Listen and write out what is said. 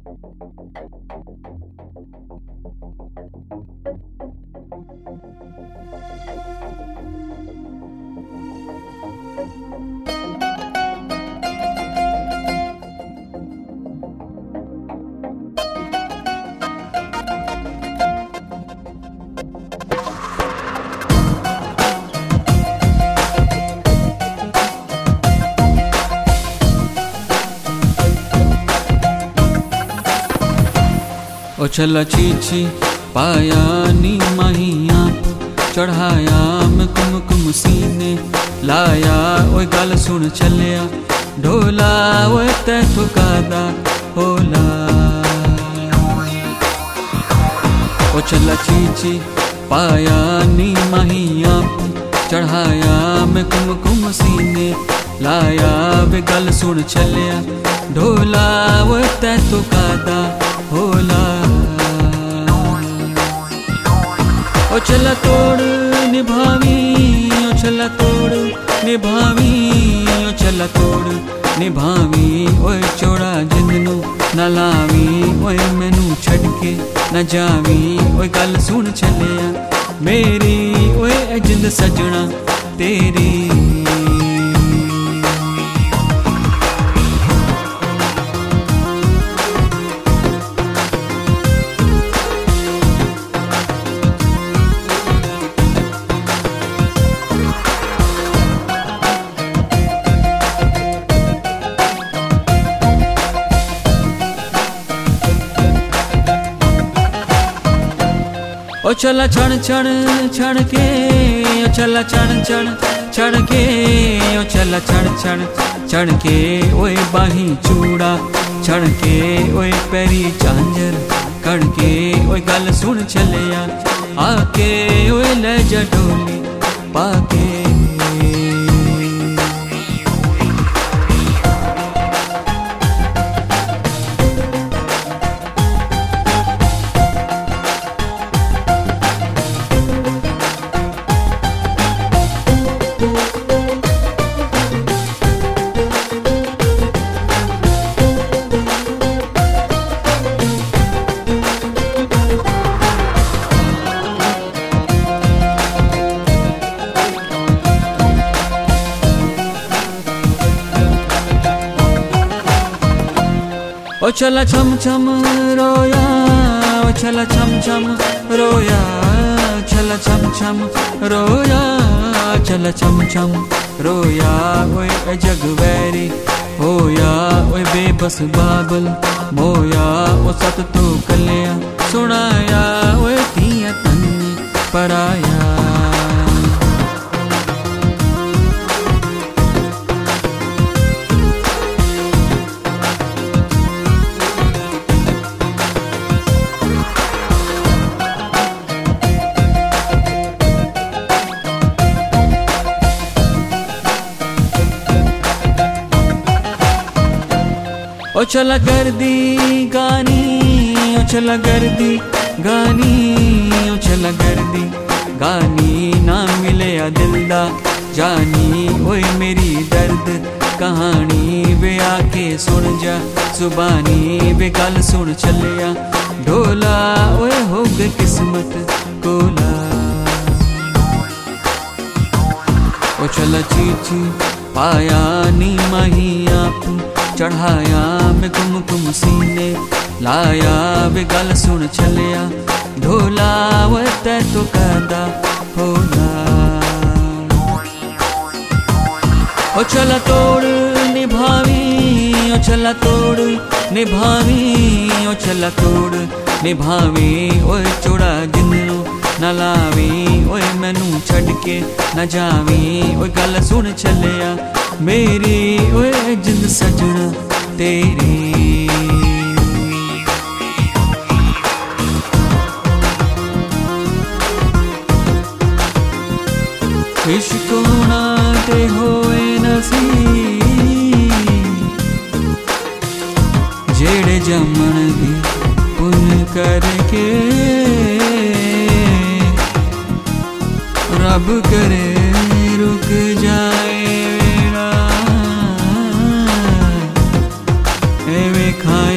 ओ चला चीची पाया नी माहिया चढ़ाया मैं कुमकुम सीने लाया ओए गल सुन चलिया ढोला ओए तै थुकादा होला। ओ चला चीची पाया नी माहिया चढ़ाया मैं कुमकुम सीने लाया वे गल सुन चलिया ढोला ओए तै थुकादा होला। ओ चला तोड़ निभावी ओ चला तोड़ निभावी ओ चला तोड़ निभावी ओए चोड़ा जिंदनू न लावी ओए मैनू छड़ के न जावी ओए गल सुन चलिया मेरी ओए जिंद सजना तेरी। ओ चला छण छण छण के ओ चला छण छण छण के ओ चला छण छण छण के ओए बाही चूड़ा छण के ओए पैरी झांझर कण के ओए गल सुन चलिया आके ओए ले जा ढोली पाके। ओ चला छम छम रोया ओ चला छम छम रोया चला छम छम रोया चला छम छम रोया ओए जग वैरी होया ओए बेबस बाबल मोया ओ सत तो कलिया सुनाया ओए तिया तन पराया। ओ चला गर्दी गानी ओ चला गर्दी गानी ओ चला गर्दी गानी ना मिले दिलदा जानी ओए मेरी दर्द कहानी वे आके सुन जा जुबानी वे गल सुन चलिया ढोला ओए हो गए किस्मत कोला। ओ चला चीची पाया नी माहिया चढ़ाया मैं कुमकुम सीने लाया वे गल सुन चलिया ढोला वे तै तो कहदा होला। ओ चला तोड़ निभावी ओ चला तोड़ निभावी ओ चला तोड़ निभावी ओए चोड़ा जिंदनू न लावी ओए मैनू छड़ के न जावी ओए गल सुन चलिया मेरी ओए जिंद सजना तेरी। इश्क होना ते होए नसीब जेड़े जमन दी पुन करके रब करे रुक जाए एवे खाए